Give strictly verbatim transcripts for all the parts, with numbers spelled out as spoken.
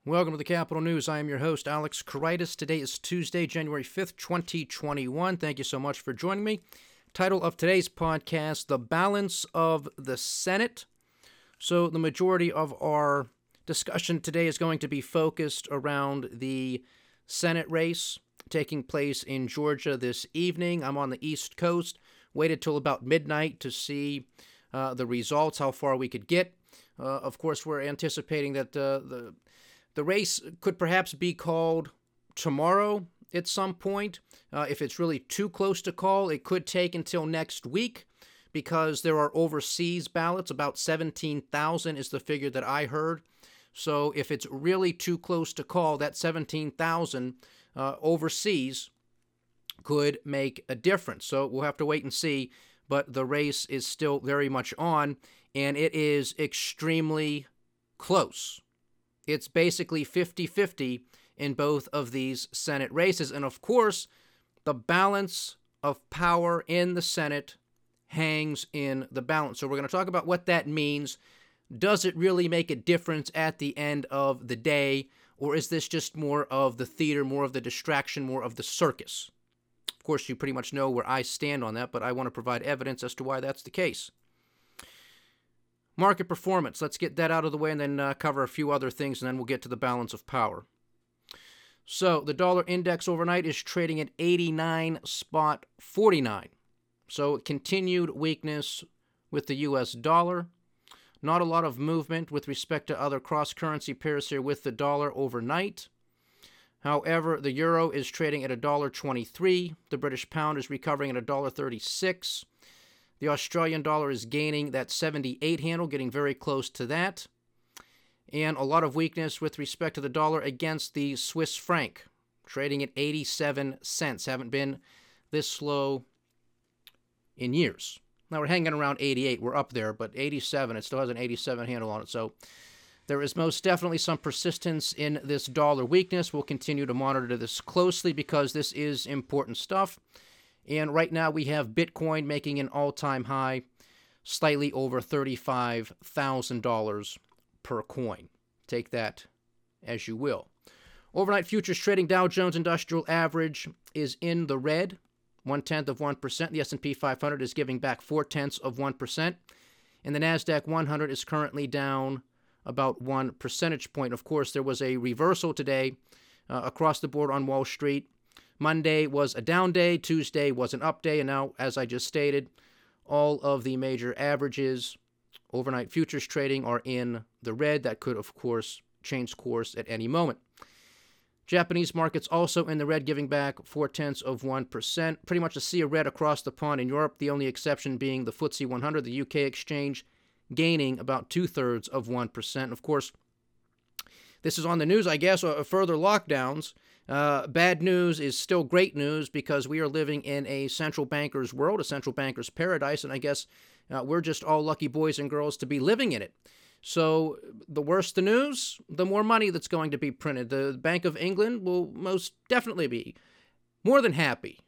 Welcome to the Capitol News. I am your host, Alex Karitis. Today is Tuesday, January fifth, twenty twenty-one. Thank you so much for joining me. Title of today's podcast, The Balance of the Senate. So the majority of our discussion today is going to be focused around the Senate race taking place in Georgia this evening. I'm on the East Coast. Waited till about midnight to see uh, the results, how far we could get. Uh, of course, we're anticipating that uh, the the race could perhaps be called tomorrow at some point. Uh, if it's really too close to call, it could take until next week because there are overseas ballots. About seventeen thousand is the figure that I heard. So if it's really too close to call, that seventeen thousand uh, overseas could make a difference. So we'll have to wait and see. But the race is still very much on, and it is extremely close. It's basically fifty-fifty in both of these Senate races. And of course, the balance of power in the Senate hangs in the balance. So we're going to talk about what that means. Does it really make a difference at the end of the day? Or is this just more of the theater, more of the distraction, more of the circus? Of course, you pretty much know where I stand on that, but I want to provide evidence as to why that's the case. Market performance. Let's get that out of the way and then uh, cover a few other things, and then we'll get to the balance of power. So the dollar index overnight is trading at eighty-nine forty-nine. So continued weakness with the U S dollar. Not a lot of movement with respect to other cross-currency pairs here with the dollar overnight. However, the euro is trading at one dollar twenty-three. The British pound is recovering at one dollar thirty-six. The Australian dollar is gaining that seventy-eight handle, getting very close to that. And a lot of weakness with respect to the dollar against the Swiss franc, trading at eighty-seven cents. Haven't been this slow in years. Now we're hanging around eighty-eight. We're up there, but eighty-seven, it still has an eighty-seven handle on it. So there is most definitely some persistence in this dollar weakness. We'll continue to monitor this closely because this is important stuff. And right now we have Bitcoin making an all-time high, slightly over thirty-five thousand dollars per coin. Take that as you will. Overnight futures trading, Dow Jones Industrial Average is in the red, one-tenth of one percent. The S and P five hundred is giving back four-tenths of one percent. And the NASDAQ one hundred is currently down about one percentage point. Of course, there was a reversal today uh, across the board on Wall Street. Monday was a down day, Tuesday was an up day, and now, as I just stated, all of the major averages, overnight futures trading, are in the red. That could, of course, change course at any moment. Japanese markets also in the red, giving back four-tenths of one percent. Pretty much a sea of red across the pond in Europe, the only exception being the F T S E one hundred, the U K exchange, gaining about two-thirds of one percent. Of course, this is on the news, I guess, uh, further lockdowns. Uh, bad news is still great news because we are living in a central banker's world, a central banker's paradise, and I guess uh, we're just all lucky boys and girls to be living in it. So the worse the news, the more money that's going to be printed. The Bank of England will most definitely be more than happy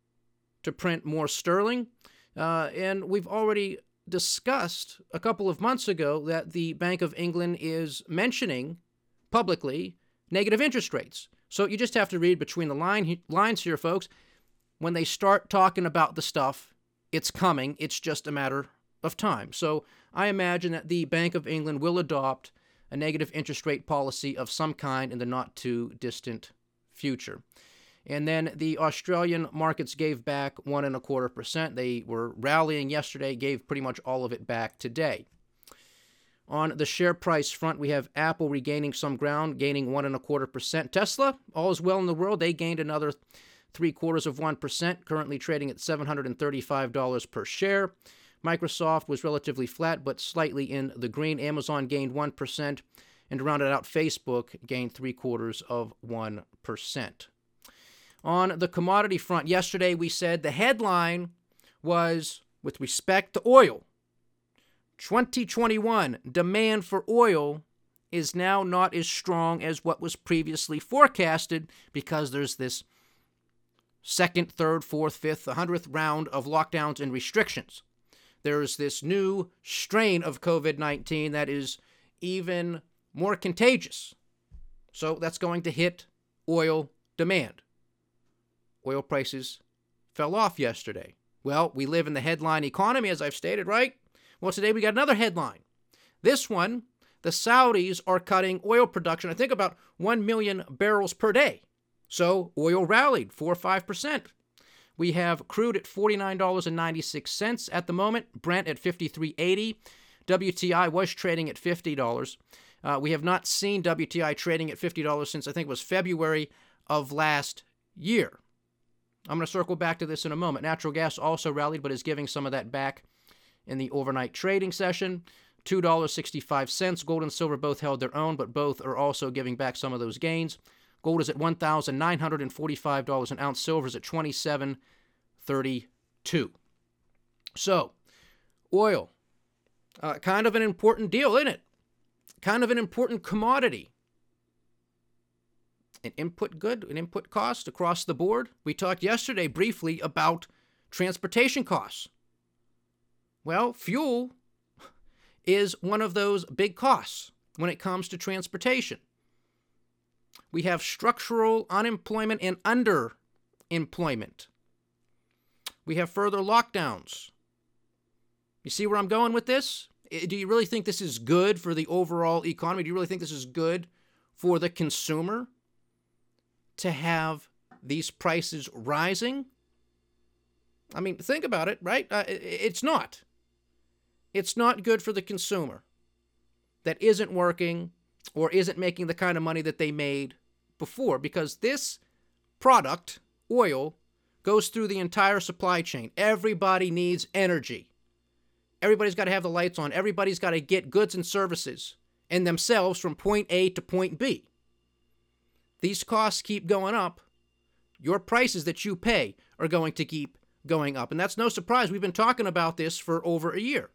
to print more sterling, uh, and we've already discussed a couple of months ago that the Bank of England is mentioning publicly negative interest rates. So you just have to read between the line, lines here, folks. When they start talking about the stuff, it's coming. It's just a matter of time. So I imagine that the Bank of England will adopt a negative interest rate policy of some kind in the not-too-distant future. And then the Australian markets gave back one and a quarter percent. They were rallying yesterday, gave pretty much all of it back today. On the share price front, we have Apple regaining some ground, gaining one and a quarter percent. Tesla, all is well in the world. They gained another three quarters of one percent, currently trading at seven hundred thirty-five dollars per share. Microsoft was relatively flat, but slightly in the green. Amazon gained one percent, and to round it out, Facebook gained three quarters of one percent. On the commodity front, yesterday we said the headline was, with respect to oil, twenty twenty-one, demand for oil is now not as strong as what was previously forecasted because there's this second, third, fourth, fifth, the hundredth round of lockdowns and restrictions. There's this new strain of COVID nineteen that is even more contagious So that's going to hit oil demand. Oil prices fell off yesterday. Well, we live in the headline economy, as I've stated, right? Well, today we got another headline. This one, the Saudis are cutting oil production, I think about one million barrels per day. So oil rallied four or five percent. We have crude at forty-nine dollars and ninety-six cents at the moment, Brent at fifty-three eighty. W T I was trading at fifty dollars. Uh, we have not seen W T I trading at fifty dollars since I think it was February of last year. I'm going to circle back to this in a moment. Natural gas also rallied, but is giving some of that back in the overnight trading session. two dollars and sixty-five cents. Gold and silver both held their own, but both are also giving back some of those gains. Gold is at one thousand nine hundred forty-five dollars an ounce. Silver is at twenty-seven thirty-two. So, oil, uh, kind of an important deal, isn't it? Kind of an important commodity. An input good, an input cost across the board. We talked yesterday briefly about transportation costs. Well, fuel is one of those big costs when it comes to transportation. We have structural unemployment and underemployment. We have further lockdowns. You see where I'm going with this? Do you really think this is good for the overall economy? Do you really think this is good for the consumer to have these prices rising? I mean, think about it, right? Uh, it's not. It's not good for the consumer that isn't working or isn't making the kind of money that they made before, because this product, oil, goes through the entire supply chain. Everybody needs energy. Everybody's got to have the lights on. Everybody's got to get goods and services and themselves from point A to point B. These costs keep going up. Your prices that you pay are going to keep going up. And that's no surprise. We've been talking about this for over a year.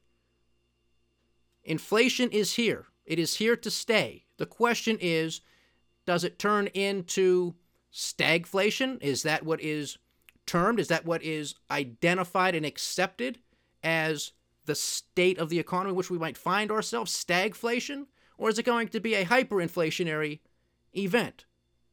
Inflation is here. It is here to stay. The question is, does it turn into stagflation? Is that what is termed? Is that what is identified and accepted as the state of the economy in which we might find ourselves, stagflation? Or is it going to be a hyperinflationary event?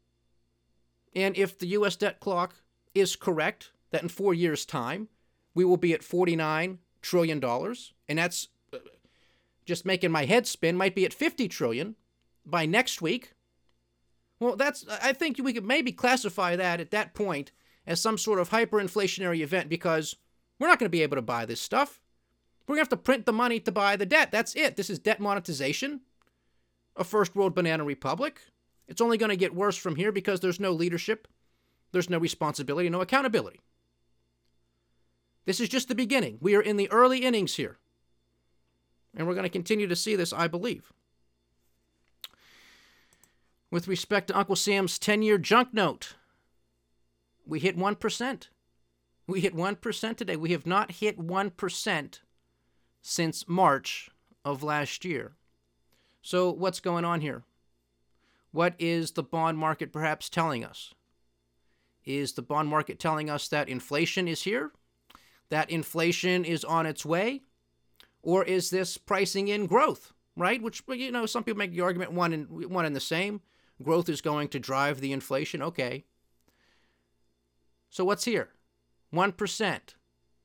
And if the U S debt clock is correct, that in four years' time, we will be at forty-nine trillion dollars, and that's just making my head spin, might be at fifty trillion dollars by next week. Well, that's, I think we could maybe classify that at that point as some sort of hyperinflationary event, because we're not going to be able to buy this stuff. We're going to have to print the money to buy the debt. That's it. This is debt monetization, a first world banana republic. It's only going to get worse from here because there's no leadership, there's no responsibility, no accountability. This is just the beginning. We are in the early innings here. And we're going to continue to see this, I believe. With respect to Uncle Sam's ten-year junk note, we hit one percent. We hit one percent today. We have not hit one percent since March of last year. So what's going on here? What is the bond market perhaps telling us? Is the bond market telling us that inflation is here? That inflation is on its way? Or is this pricing in growth, right? Which, you know, some people make the argument one and one and the same. Growth is going to drive the inflation. Okay. So what's here? one percent.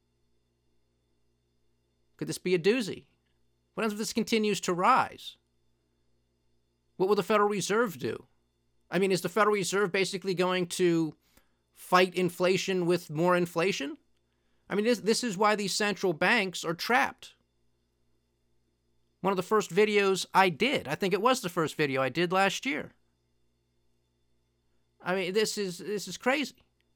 Could this be a doozy? What happens if this continues to rise? What will the Federal Reserve do? I mean, is the Federal Reserve basically going to fight inflation with more inflation? I mean, this, this is why these central banks are trapped. One of the first videos I did, I think it was the first video I did last year. I mean, this is this is crazy.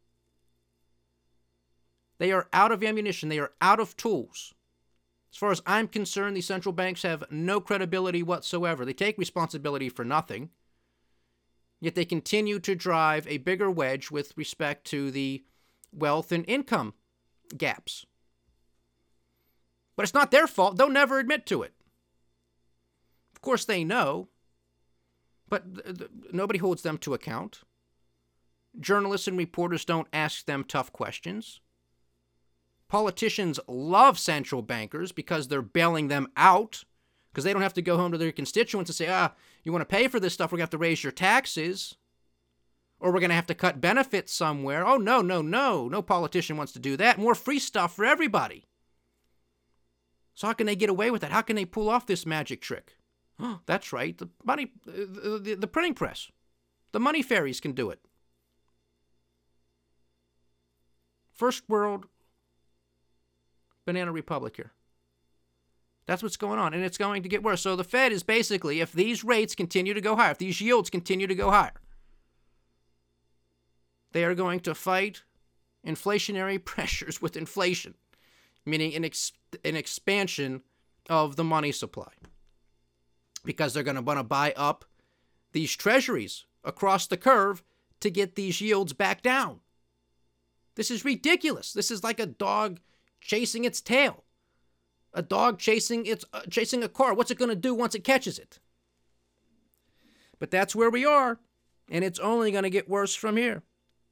They are out of ammunition. They are out of tools. As far as I'm concerned, these central banks have no credibility whatsoever. They take responsibility for nothing, yet they continue to drive a bigger wedge with respect to the wealth and income gaps. But it's not their fault. They'll never admit to it. Of course they know, but th- th- nobody holds them to account. Journalists and reporters don't ask them tough questions. Politicians love central bankers because they're bailing them out because they don't have to go home to their constituents and say, ah, you want to pay for this stuff, we're going to have to raise your taxes, or we're going to have to cut benefits somewhere. Oh, no, no, no. No politician wants to do that. More free stuff for everybody. So how can they get away with that? How can they pull off this magic trick? Oh, that's right. The money, the, the, the printing press. The money fairies can do it. First world banana republic here. That's what's going on, and it's going to get worse. So the Fed is basically, if these rates continue to go higher, if these yields continue to go higher, they are going to fight inflationary pressures with inflation, meaning an, ex- an expansion of the money supply, because they're going to want to buy up these treasuries across the curve to get these yields back down. This is ridiculous. This is like a dog chasing its tail. A dog chasing its uh, chasing a car. What's it going to do once it catches it? But that's where we are, and it's only going to get worse from here.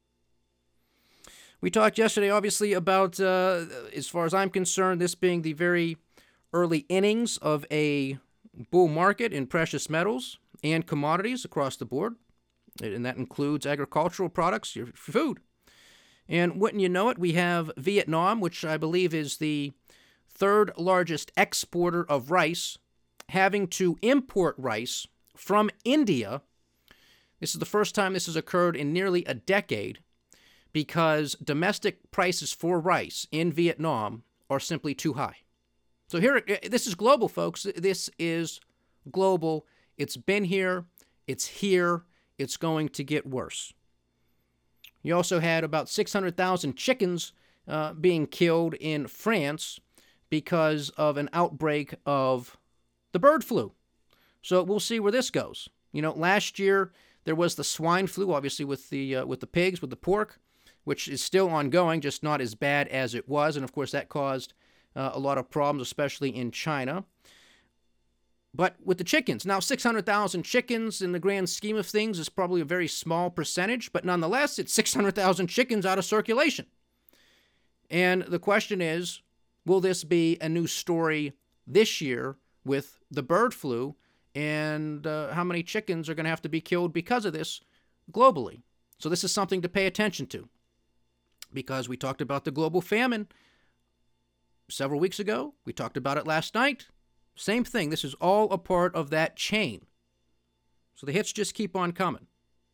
We talked yesterday, obviously, about, uh, as far as I'm concerned, this being the very early innings of a bull market in precious metals and commodities across the board, and that includes agricultural products, your food. And wouldn't you know it, we have Vietnam, which I believe is the third largest exporter of rice, having to import rice from India. This is the first time this has occurred in nearly a decade, because domestic prices for rice in Vietnam are simply too high. So here, this is global, folks. This is global. It's been here. It's here. It's going to get worse. You also had about six hundred thousand chickens uh, being killed in France because of an outbreak of the bird flu. So we'll see where this goes. You know, last year there was the swine flu, obviously with the uh, with the pigs, with the pork, which is still ongoing, just not as bad as it was. And of course, that caused uh, a lot of problems, especially in China. But with the chickens, now six hundred thousand chickens in the grand scheme of things is probably a very small percentage, but nonetheless, it's six hundred thousand chickens out of circulation. And the question is, will this be a new story this year with the bird flu, and uh, how many chickens are going to have to be killed because of this globally? So this is something to pay attention to, because we talked about the global famine several weeks ago. We talked about it last night. Same thing. This is all a part of that chain. So the hits just keep on coming.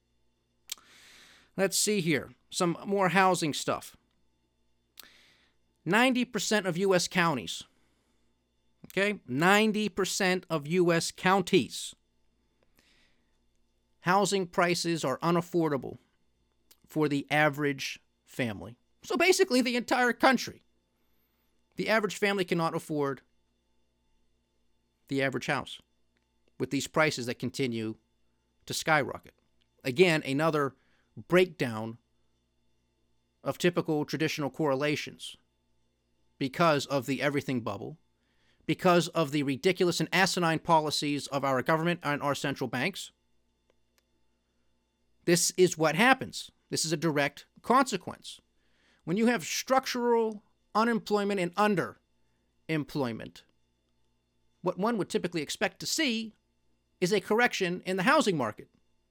Let's see here. Some more housing stuff. ninety percent of U S counties, okay, ninety percent of U S counties, housing prices are unaffordable for the average family. So basically the entire country. The average family cannot afford the average house with these prices that continue to skyrocket. Again, another breakdown of typical traditional correlations because of the everything bubble, because of the ridiculous and asinine policies of our government and our central banks. This is what happens. This is a direct consequence. When you have structural unemployment and underemployment, what one would typically expect to see is a correction in the housing market.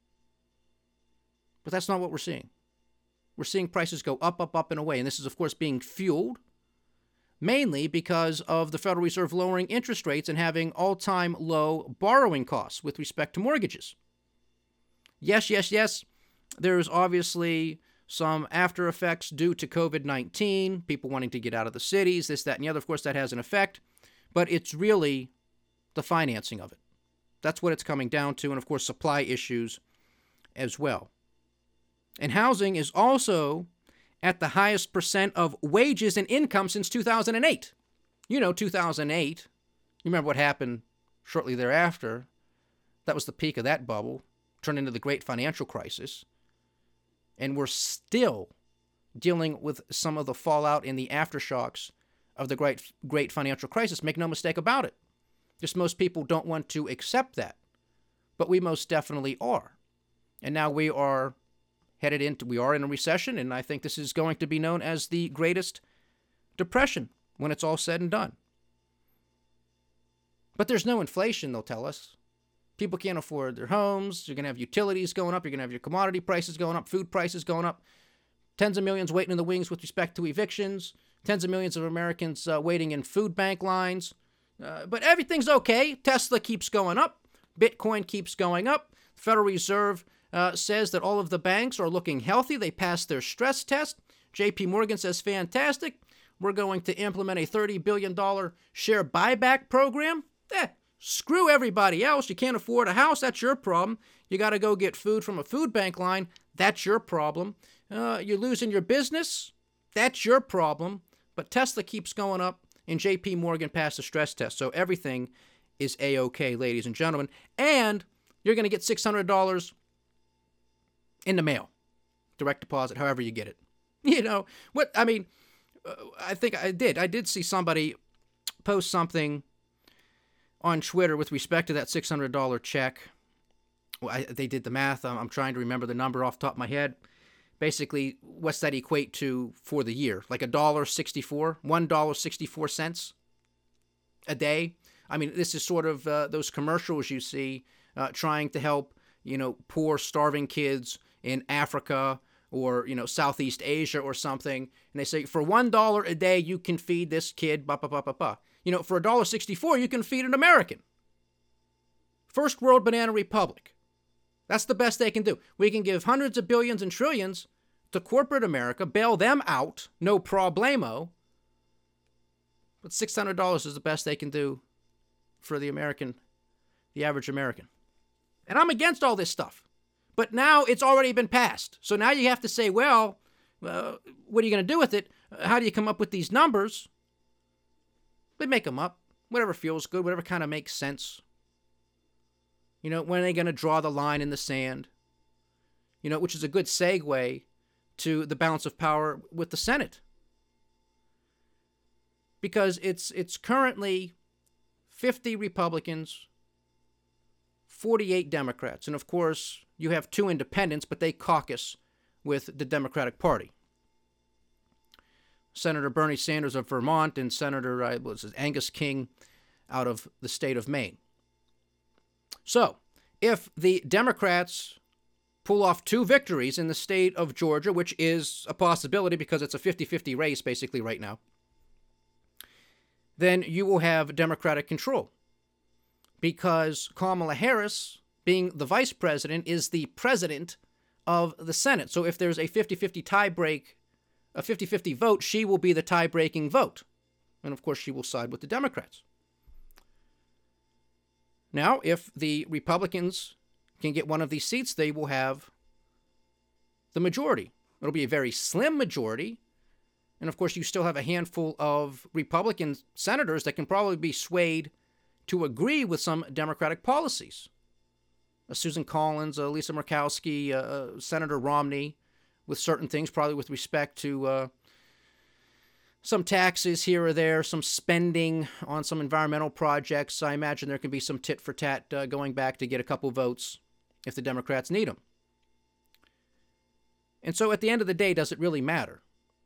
But that's not what we're seeing. We're seeing prices go up, up, up, and away. And this is, of course, being fueled mainly because of the Federal Reserve lowering interest rates and having all-time low borrowing costs with respect to mortgages. Yes, yes, yes, there's obviously some after effects due to covid nineteen, people wanting to get out of the cities, this, that, and the other. Of course, that has an effect. But it's really the financing of it. That's what it's coming down to. And, of course, supply issues as well. And housing is also at the highest percent of wages and income since two thousand eight. You know, two thousand eight, you remember what happened shortly thereafter. That was the peak of that bubble, turned into the great financial crisis. And we're still dealing with some of the fallout in the aftershocks of the great, great financial crisis. Make no mistake about it. Just most people don't want to accept that. But we most definitely are. And now we are headed into, we are in a recession, and I think this is going to be known as the greatest depression when it's all said and done. But there's no inflation, they'll tell us. People can't afford their homes. You're going to have utilities going up. You're going to have your commodity prices going up, food prices going up. Tens of millions waiting in the wings with respect to evictions. Tens of millions of Americans uh, waiting in food bank lines. Uh, but everything's okay. Tesla keeps going up. Bitcoin keeps going up. The Federal Reserve uh, says that all of the banks are looking healthy. They passed their stress test. J P Morgan says, fantastic. We're going to implement a thirty billion dollars share buyback program. Eh, screw everybody else. You can't afford a house. That's your problem. You got to go get food from a food bank line. That's your problem. Uh, you're losing your business. That's your problem. But Tesla keeps going up, and J P Morgan passed the stress test. So everything is A-OK, ladies and gentlemen. And you're going to get six hundred dollars in the mail. Direct deposit, however you get it. You know, what, I mean, uh, I think I did. I did see somebody post something on Twitter with respect to that six hundred dollars check. Well, I, they did the math. I'm, I'm trying to remember the number off the top of my head. Basically, what's that equate to for the year? Like a dollar sixty-four, one dollar sixty-four cents a day. I mean, this is sort of uh, those commercials you see uh, trying to help, you know, poor, starving kids in Africa or, you know, Southeast Asia or something. And they say, for one dollar a day, you can feed this kid, ba ba ba ba ba. You know, for a dollar sixty-four, you can feed an American. First world banana republic. That's the best they can do. We can give hundreds of billions and trillions to corporate America, bail them out, no problemo. But six hundred dollars is the best they can do for the American, the average American. And I'm against all this stuff. But now it's already been passed. So now you have to say, well, uh, what are you going to do with it? How do you come up with these numbers? They make them up. Whatever feels good, whatever kind of makes sense. You know, when are they going to draw the line in the sand? You know, which is a good segue to the balance of power with the Senate. Because it's it's currently fifty Republicans, forty-eight Democrats. And of course, you have two independents, but they caucus with the Democratic Party. Senator Bernie Sanders of Vermont and Senator uh, was it, Angus King out of the state of Maine. So, if the Democrats pull off two victories in the state of Georgia, which is a possibility because it's a fifty-fifty race basically right now, then you will have Democratic control. Because Kamala Harris, being the vice president, is the president of the Senate. So if there's a fifty-fifty tie break, a fifty-fifty vote, she will be the tie-breaking vote. And of course, she will side with the Democrats. Now, if the Republicans can get one of these seats, they will have the majority. It'll be a very slim majority. And of course, you still have a handful of Republican senators that can probably be swayed to agree with some Democratic policies. Uh, Susan Collins, uh, Lisa Murkowski, uh, uh, Senator Romney, with certain things, probably with respect to uh, some taxes here or there, some spending on some environmental projects. I imagine there can be some tit for tat uh, going back to get a couple votes if the Democrats need them. And so at the end of the day, does it really matter?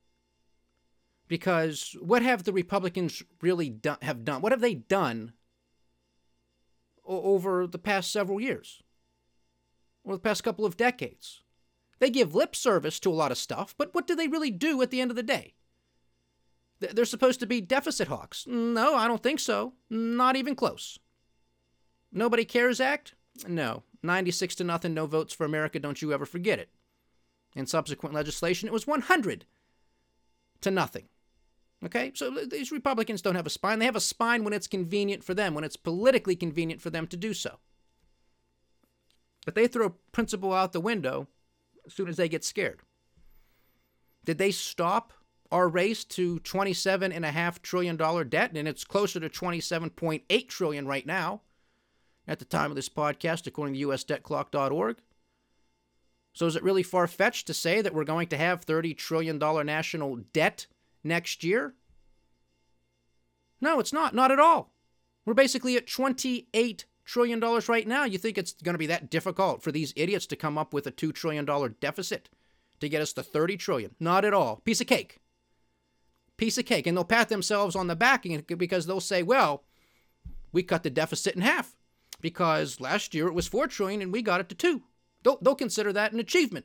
Because what have the Republicans really done, have done? What have they done o- over the past several years? Or the past couple of decades? They give lip service to a lot of stuff, but what do they really do at the end of the day? They're supposed to be deficit hawks. No, I don't think so. Not even close. Nobody Cares Act? No. ninety-six to nothing, no votes for America, don't you ever forget it. In subsequent legislation, it was one hundred to nothing. Okay? So these Republicans don't have a spine. They have a spine when it's convenient for them, when it's politically convenient for them to do so. But they throw principle out the window as soon as they get scared. Did they stop our race to twenty-seven point five trillion dollars debt? And it's closer to twenty-seven point eight trillion dollars right now at the time of this podcast, according to U S debt clock dot org. So is it really far-fetched to say that we're going to have thirty trillion dollars national debt next year? No, it's not. Not at all. We're basically at twenty-eight trillion dollars right now. You think it's going to be that difficult for these idiots to come up with a two trillion dollars deficit to get us to thirty trillion dollars? Not at all. Piece of cake. Piece of cake. And they'll pat themselves on the back because they'll say, well, We cut the deficit in half because last year it was four trillion dollars and we got it to two. They'll, they'll consider that an achievement.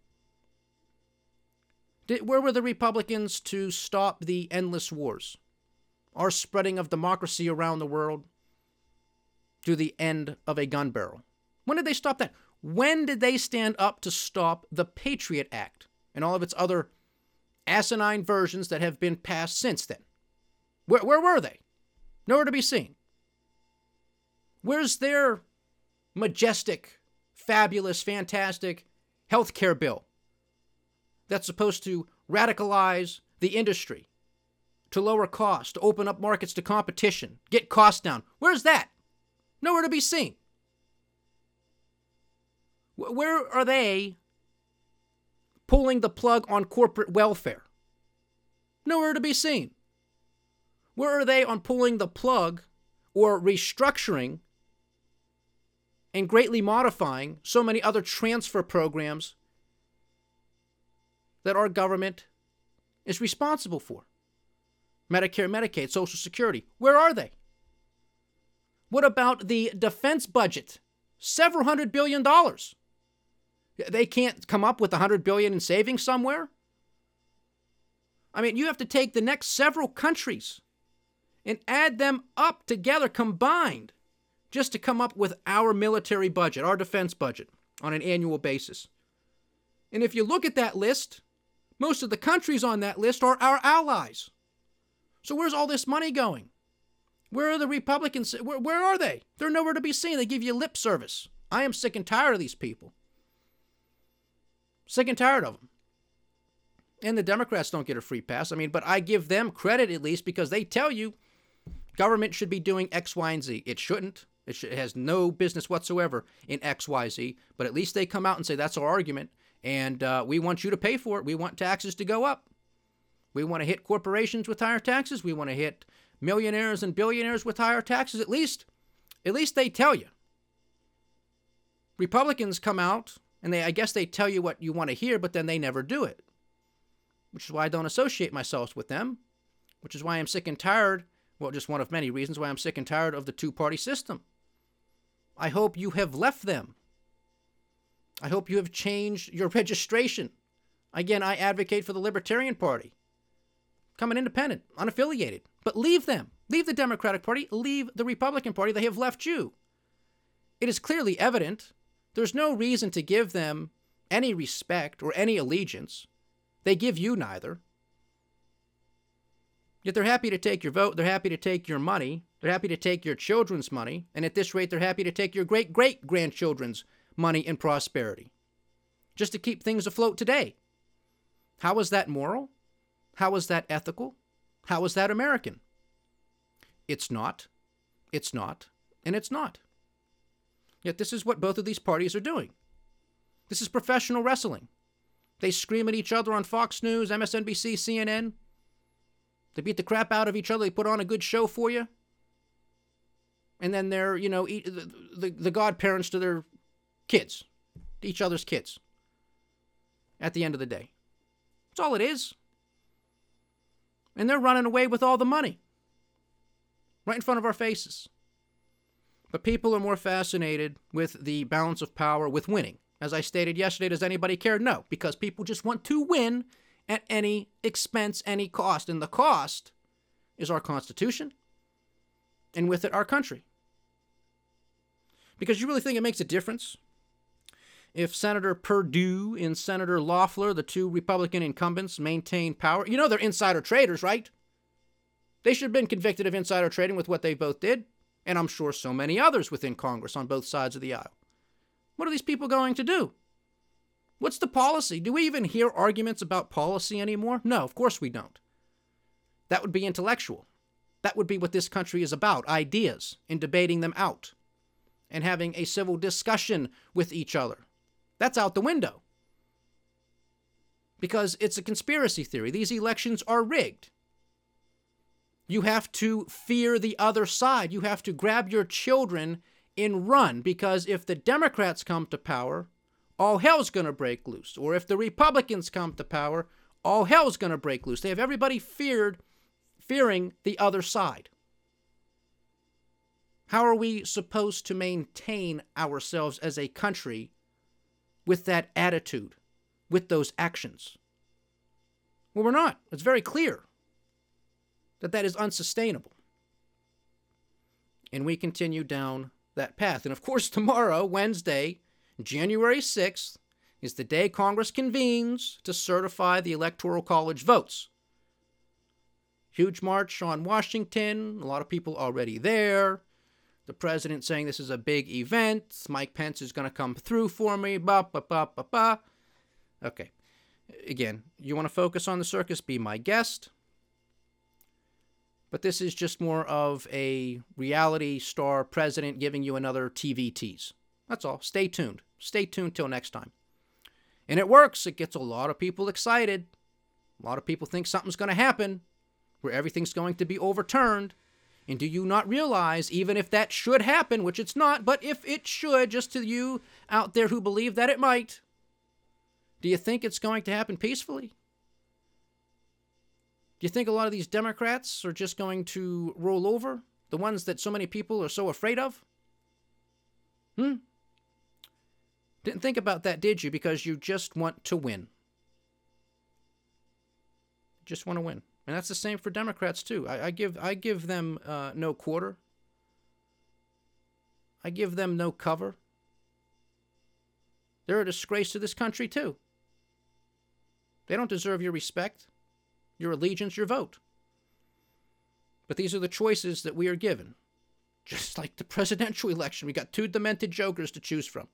Did, where were the Republicans to stop the endless wars, our spreading of democracy around the world to the end of a gun barrel? When did they stop that? When did they stand up to stop the Patriot Act and all of its other asinine versions that have been passed since then? Where, where were they? Nowhere to be seen. Where's their majestic, fabulous, fantastic health care bill that's supposed to radicalize the industry, to lower costs, to open up markets to competition, get costs down? Where's that? Nowhere to be seen. Where are they pulling the plug on corporate welfare? Nowhere to be seen. Where are they on pulling the plug or restructuring and greatly modifying so many other transfer programs that our government is responsible for? Medicare, Medicaid, Social Security. Where are they? What about the defense budget? Several hundred billion dollars. They can't come up with a hundred billion in savings somewhere? I mean, you have to take the next several countries and add them up together combined just to come up with our military budget, our defense budget on an annual basis. And if you look at that list, most of the countries on that list are our allies. So where's all this money going? Where are the Republicans? Where, where are they? They're nowhere to be seen. They give you lip service. I am sick and tired of these people. Sick and tired of them. And the Democrats don't get a free pass. I mean, but I give them credit at least because they tell you government should be doing X, Y, and Z. It shouldn't. It, sh- it has no business whatsoever in X, Y, Z. But at least they come out and say that's our argument. And uh, we want you to pay for it. We want taxes to go up. We want to hit corporations with higher taxes. We want to hit millionaires and billionaires with higher taxes. At least, at least they tell you. Republicans come out and they, I guess they tell you what you want to hear, but then they never do it. Which is why I don't associate myself with them. Which is why I'm sick and tired. Well, just one of many reasons why I'm sick and tired of the two-party system. I hope you have left them. I hope you have changed your registration. Again, I advocate for the Libertarian Party. Become an independent, unaffiliated. But leave them. Leave the Democratic Party. Leave the Republican Party. They have left you. It is clearly evident. There's no reason to give them any respect or any allegiance. They give you neither. Yet they're happy to take your vote. They're happy to take your money. They're happy to take your children's money. And at this rate, they're happy to take your great-great-grandchildren's money and prosperity. Just to keep things afloat today. How is that moral? How is that ethical? How is that American? It's not. It's not. And it's not. Yet this is what both of these parties are doing. This is professional wrestling. They scream at each other on Fox News, M S N B C, C N N. They beat the crap out of each other. They put on a good show for you. And then they're, you know, the, the, the godparents to their kids, to each other's kids. At the end of the day. That's all it is. And they're running away with all the money. Right in front of our faces. But people are more fascinated with the balance of power, with winning. As I stated yesterday, does anybody care? No, because people just want to win at any expense, any cost. And the cost is our Constitution, and with it, our country. Because you really think it makes a difference if Senator Perdue and Senator Loeffler, the two Republican incumbents, maintain power? You know they're insider traders, right? They should have been convicted of insider trading with what they both did, and I'm sure so many others within Congress on both sides of the aisle. What are these people going to do? What's the policy? Do we even hear arguments about policy anymore? No, of course we don't. That would be intellectual. That would be what this country is about, ideas, and debating them out, and having a civil discussion with each other. That's out the window. Because it's a conspiracy theory. These elections are rigged. You have to fear the other side. You have to grab your children and run, because if the Democrats come to power, all hell's going to break loose. Or if the Republicans come to power, all hell's going to break loose. They have everybody feared, fearing the other side. How are we supposed to maintain ourselves as a country with that attitude, with those actions? Well, we're not. It's very clear that that is unsustainable. And we continue down that path. And of course, tomorrow, Wednesday, January sixth, is the day Congress convenes to certify the Electoral College votes. Huge march on Washington, a lot of people already there. The president saying this is a big event. Mike Pence is going to come through for me. Ba, ba, ba, ba, ba. Okay. Again, you want to focus on the circus, be my guest. But this is just more of a reality star president giving you another T V tease. That's all. Stay tuned. Stay tuned till next time. And it works. It gets a lot of people excited. A lot of people think something's going to happen, where everything's going to be overturned. And do you not realize, even if that should happen, which it's not, but if it should, just to you out there who believe that it might, do you think it's going to happen peacefully? Do you think a lot of these Democrats are just going to roll over? The ones that so many people are so afraid of? Hmm? Didn't think about that, did you? Because you just want to win. Just want to win. And that's the same for Democrats, too. I, I give I give them uh, no quarter. I give them no cover. They're a disgrace to this country, too. They don't deserve your respect, your allegiance, your vote. But these are the choices that we are given. Just like the presidential election, we got two demented jokers to choose from.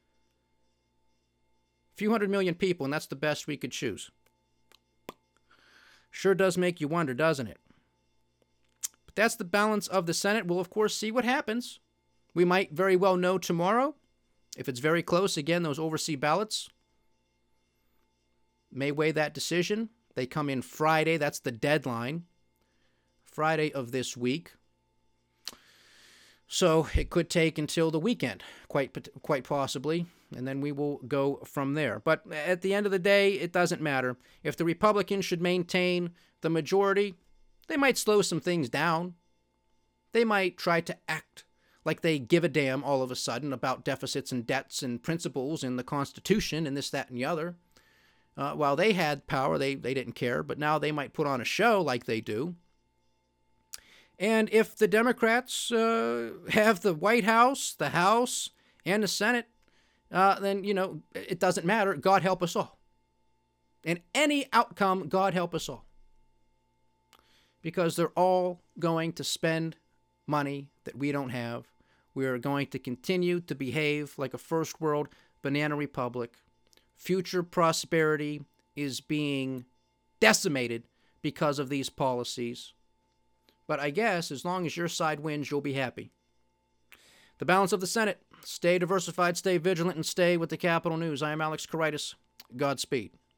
A few hundred million people, and that's the best we could choose. Sure does make you wonder, doesn't it? But that's the balance of the Senate. We'll, of course, see what happens. We might very well know tomorrow. If it's very close, again, those overseas ballots may weigh that decision. They come in Friday. That's the deadline. Friday of this week. So it could take until the weekend, quite quite possibly, and then we will go from there. But at the end of the day, it doesn't matter. If the Republicans should maintain the majority, they might slow some things down. They might try to act like they give a damn all of a sudden about deficits and debts and principles in the Constitution and this, that, and the other. Uh, while they had power, they, they didn't care, but now they might put on a show like they do. And if the Democrats uh, have the White House, the House, and the Senate, uh, then, you know, it doesn't matter. God help us all. And any outcome, God help us all. Because they're all going to spend money that we don't have. We are going to continue to behave like a first world banana republic. Future prosperity is being decimated because of these policies. But I guess as long as your side wins, you'll be happy. The balance of the Senate. Stay diversified, stay vigilant, and stay with the Capital News. I am Alex Koritis. Godspeed.